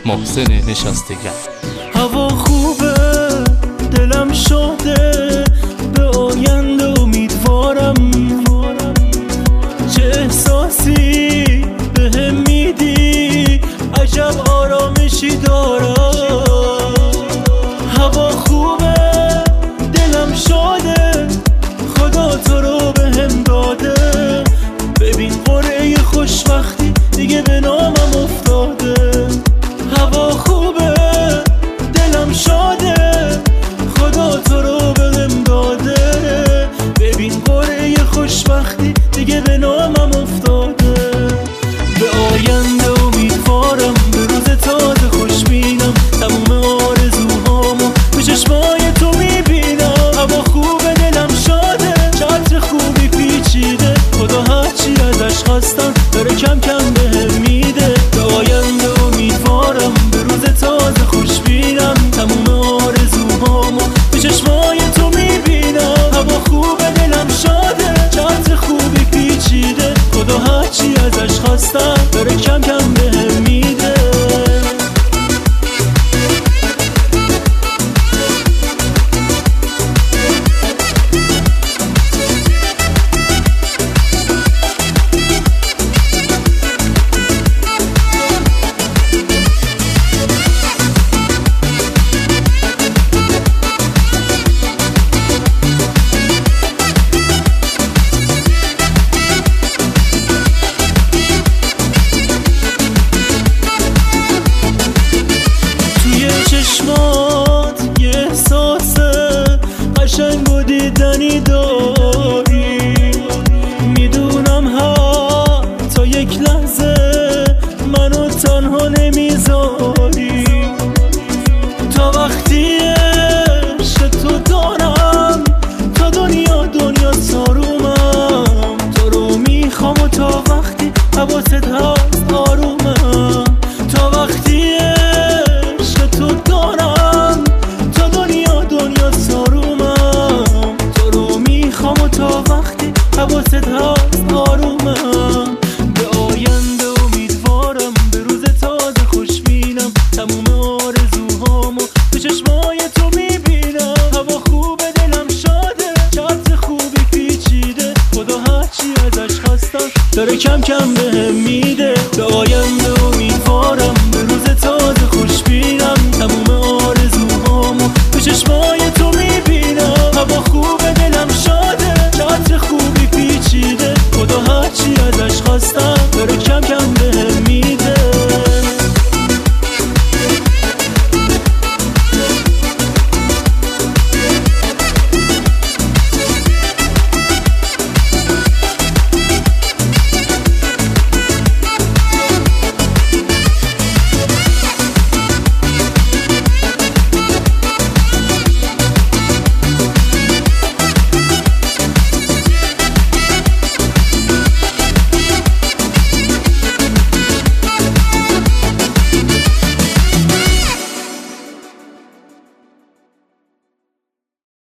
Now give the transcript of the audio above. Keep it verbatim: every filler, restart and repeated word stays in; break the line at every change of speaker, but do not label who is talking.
محسن نشستگر.
هوا خوبه، دلم شاده، به آینده امیدوارم. چه احساسی بهم میدی، عجب آرامشی دارم. هوا خوبه، دلم شاده، خدا تو رو بهم داده. ببین قرعه خوشبختی دیگه به نامم افتاده. هوا خوبه، دلم شاده، خدا تو رو بهم داده. ببین قرعه خوشبختی دیگه به نامم افتاده. به آینده امیدوارم، به روز تازه خوشبینم. تموم آرزوهامو تو چشمای تو میبینم. هوا خوبه، دلم شاده، چتر خوبی پیچیده. خدا هرچی ازش خواستم داره کم کم بهم میده. به آینده امیدوارم، به روز تازه خوشبینم. تموم آرزوهامو تو چشمای تو میبینم. هوا خوبه، دلم شاده، چتر خوبی پیچیده. خدا هرچی ازش خواستم داره کم کم بهم میده. چشمات یه احساس قشنگ و دیدنی داری. میدونم حتی یک لحظه منو تنها نمیذاری. تا وقتی عشق تو دارم، تا دنیا دنیا سارومم. تو رو میخوام و تا وقتی حواست هست آرومم. تا وقتی تو دارم، تا دنیا دنیا سارومم. تو رو میخوام و تا وقتی حواست هست آرومم. به آینده امیدوارم، به روز تازه خوشبینم. تموم آرزوهامو تو چشمای تو میبینم. هوا خوبه، دلم شاده، چتر خوبی پیچیده. خدا هرچی ازش خواستم داره کم کم بهم میده. به آینده امیدوارم، به روز تازه خوشبینم. تموم آرزوهامو تو چشمای تو میبینم. هوا خوبه، دلم شاده، چتر خوبی پیچیده. خدا هرچی ازش خواستم